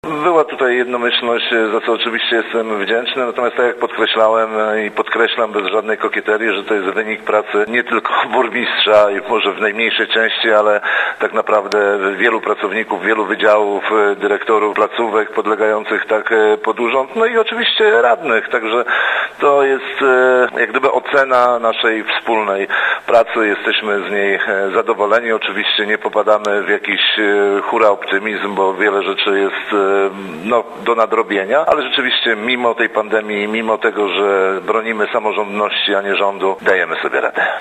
Była tutaj jednomyślność, za co oczywiście jestem wdzięczny, natomiast tak jak podkreślałem i podkreślam bez żadnej kokieterii, że to jest wynik pracy nie tylko burmistrza i może w najmniejszej części, ale tak naprawdę wielu pracowników, wielu wydziałów, dyrektorów placówek podlegających tak pod urząd, no i oczywiście radnych, także to jest jak gdyby ocena naszej wspólnej pracy, jesteśmy z niej zadowoleni, oczywiście nie popadamy w jakiś hura optymizm, bo wiele rzeczy jest do nadrobienia, ale rzeczywiście mimo tej pandemii, mimo tego, że bronimy samorządności, a nie rządu, dajemy sobie radę.